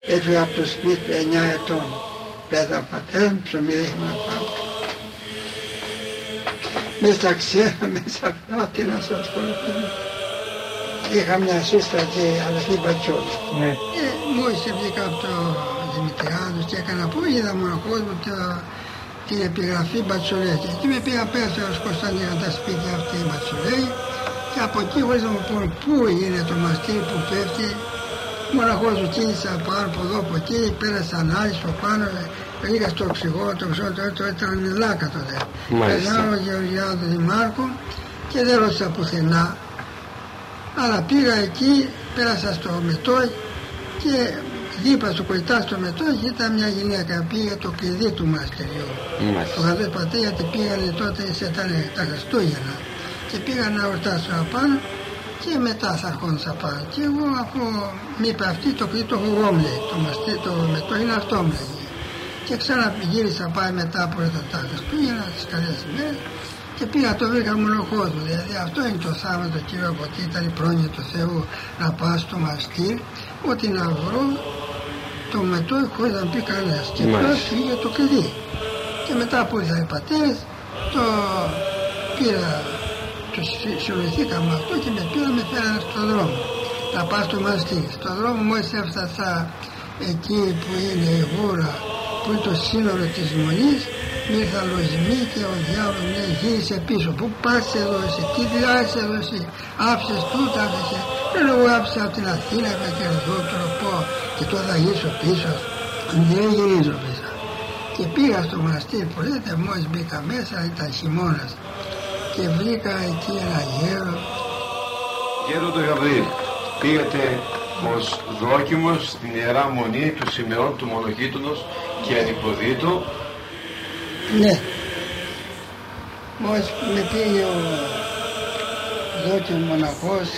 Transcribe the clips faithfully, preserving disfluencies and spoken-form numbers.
έφυγα από το σπίτι εννιά ετών. Πέτα ο πατέρας μου, ψωμί ρίχνω να πάω. Μες στα ξένα, μέσα αυτά, τι να σας πω. Είχα μια σύστρα και αδελφή Μπατσόλου. Ναι. Και μόλις βγήκα από το Δημητριάδος και έκανα που είδα μοναχός μου την επιγραφή Μπατσολέη. Και με πήγα πέρα στο Κωνσταντίνα τα σπίτια αυτή η Μπατσολέη και από εκεί χωρίς να μου πούν πού είναι το μαστήρι που πέφτει. Μοναχός μου κίνησα πάνω από εδώ από εκεί, πέρασα ανάλυση από πάνω, πήγα στο οξυγό, το οξυγό το ήταν λάκα τότε. Περνάω Γεωργιάδου Δημάρχου και δεν ρώτησα πουθενά. Αλλά πήγα εκεί, πέρασα στο μετό και δίπλα στο κολλητά στο μετό ήταν μια γυναίκα, πήγε το κλειδί του μαστηριού. Το είχα δει πατέ γιατί πήγανε τότε σε τα Χριστούγεννα και πήγα να ορτάσω απάνω και μετά θα ερχόντουσα πάνω. Και εγώ αφού μου είπε αυτή το κλειδί το έχω εγώ μου λέει, το μαστήριο, το μετό είναι αυτό μου λέει. Και ξαναγύρισα πάει μετά από τα Χριστούγεννα, τις καλές ημέρες. Και πήγα το βρήκα μονοχός μου, δηλαδή αυτό είναι το Σάββατο κύριο από ότι ήταν η πρόνοια του Θεού να πάω στο μαστήρι, ότι να βρω το μετό χωρίς να πει κανένας και πρώτος πήγε το κλειδί. Και μετά που ήρθαν οι πατέρες, το πήρα, το συλλογηθήκαμε με αυτό και με πήρα με φέρανε στον δρόμο, να πάω στο μαστήρι. Στον δρόμο μόλις έφτασα εκεί που είναι η γούρα, που είναι το σύνορο της Μονής, μ' ήρθα λογισμή και ο διάβολος μου λέει γύρισε πίσω. Πού πας εδώ εσύ, τι διάβασες εδώ εσύ, άφησες τούτα, άφησες. Δεν εγώ άφησα από την Αθήνα και εδώ τώρα πω και τώρα θα γυρίσω πίσω. Δεν γυρίζω πίσω. Και πήγα στο μοναστήρι που λέτε, μόλις μπήκα μέσα, ήταν χειμώνας. Και βρήκα εκεί ένα γέρο. Γέροντα Γαβρίλ, πήγατε ως δόκιμος στην Ιερά Μονή του Σιμεών του Μονογείτονος και Ανυποδίτου. Ναι. Μόλις με πήγε ο δόκιμος μοναχός,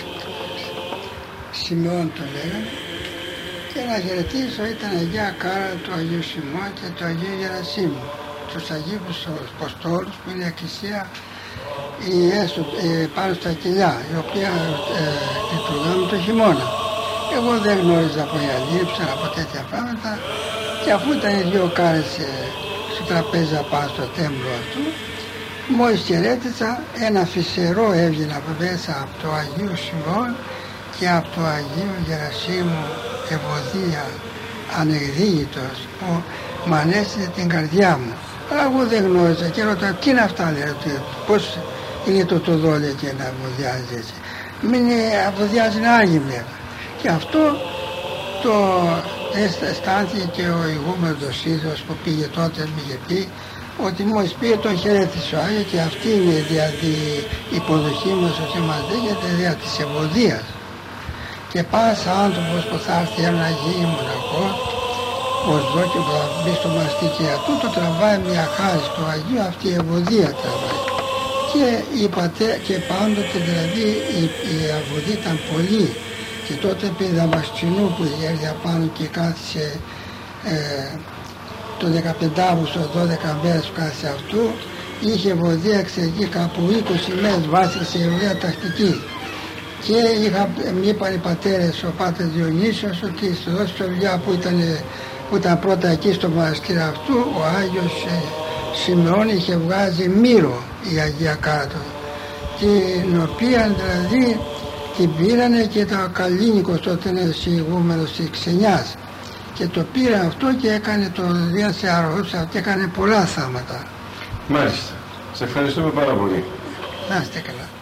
Σιμεών το λέγανε, και να χαιρετήσω ήταν Αγία Κάρα του Αγίου Σιμών και του Αγίου Γερασίμου, τους Αγίους Αποστόλους που είναι η εκκλησία η έσω, ε, πάνω στα κοιλιά, η οποία ε, λειτουργάμε το χειμώνα. Εγώ δεν γνώριζα από ιαλήψα, από τέτοια πράγματα και αφού ήταν οι δύο κάρες ε, στο τραπέζι πάνω στο τέμπλο αυτού, μόλις χαιρέτησα, ένα φυσερό έβγαινε από μέσα από το Αγίου Σιμών και από το Αγίου Γερασίμου Ευωδία, ανεκδίγητος, που μ' ανέστησε την καρδιά μου. Αλλά εγώ δεν γνώριζα και ρωτάω τι είναι αυτά, λέει, πώς είναι το τοδόλια και να αβοδιάζει έτσι. Μην αβοδιάζει να άγιμνε. Και αυτό το αισθάνθηκε και ο ηγούμενος Ίδρος που πήγε τότε, μου είχε πει ότι μόλις πήγε τον χαιρέτησε ο Άγιος και αυτή είναι δηλαδή η υποδοχή μας ότι μας δέχεται δια της ευωδίας. Και πας άνθρωπος που θα έρθει ένα γίνει μοναχό, ως δόκι που θα μπει στο μαστίκι αυτού, το τραβάει μια χάρη στο Αγίο, αυτή η ευωδία τραβάει. Και, και πάντοτε δηλαδή η, η ευωδία ήταν πολύ. Και τότε επί Δαμασκηνού που είχε έρθει απάνω και κάθισε ε, το δεκαπέντε Αυγούστου, δώδεκα μέρες που κάθισε αυτού, είχε ευωδία εξεργή κάπου είκοσι μέρες βάσει σε ευωδία τακτική. Και είχα, μου είπαν οι πατέρες, ο πάτερ Διονύσιος, ότι στο δώσπιο βιβλιά που ήταν, που ήταν πρώτα εκεί στο μοναστήρι αυτού, ο Άγιος ε, Σιμεών είχε βγάζει Μύρο η Αγία Κάρα, την οποία δηλαδή την πήρανε και τα Καλίνικος τότε είναι συγγούμενος της Ξενιάς και το πήρε αυτό και έκανε το διάσε αρρώστια και έκανε πολλά θάματα. Μάλιστα. Σε ευχαριστούμε πάρα πολύ. Να είστε καλά.